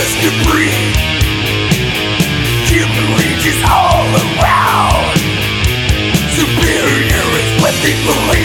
debris. Human reach is all around. Superior is what they believe.